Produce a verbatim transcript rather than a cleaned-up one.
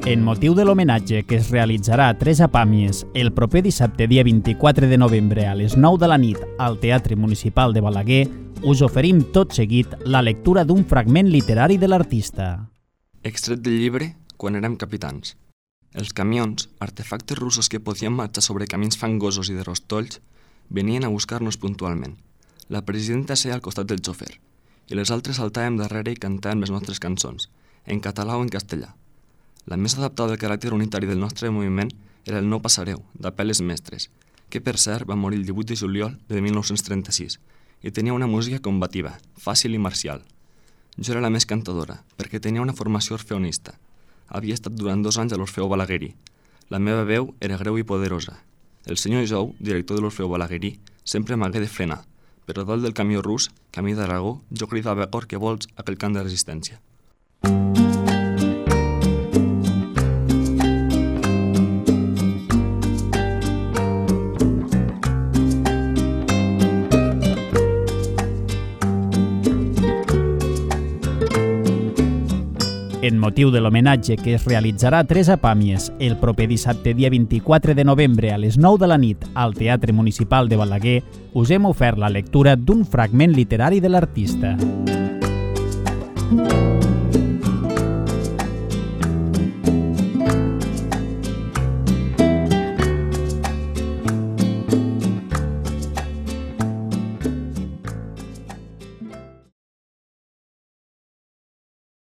En motiu de l'homenatge que es realitzarà a Teresa Pàmies el proper dissabte dia vint-i-quatre de novembre a les nou de la nit al Teatre Municipal de Balaguer, us oferim tot seguit la lectura d'un fragment literari de l'artista. Extret del llibre Quan érem capitans. Els camions, artefactes russos que podien marxar sobre camins fangosos i de rostolls, venien a buscar-nos puntualment. La presidenta seia al costat del xofer, i les altres saltàvem darrere i cantàvem les nostres cançons, en català o en castellà. La més adaptada al caràcter unitari del nostre moviment era el No passareu, d'Apel·les Mestres, que per cert va morir el divuit de juliol de mil nou-cents trenta-sis, i tenia una música combativa, fàcil i marcial. Jo era la més cantadora, perquè tenia una formació orfeonista. Havia estat durant dos anys a l'Orfeó Balaguerí. La meva veu era greu i poderosa. El senyor Jou, director de l'Orfeó Balaguerí, sempre m'hagué de frenar, però dalt del camió rus, camí d'Aragó, jo cridava a cor que vols aquell cant de resistència. En motiu de l'homenatge que es realitzarà a Teresa Pàmies el proper dissabte dia vint-i-quatre de novembre a les nou de la nit al Teatre Municipal de Balaguer, us hem ofert la lectura d'un fragment literari de l'artista.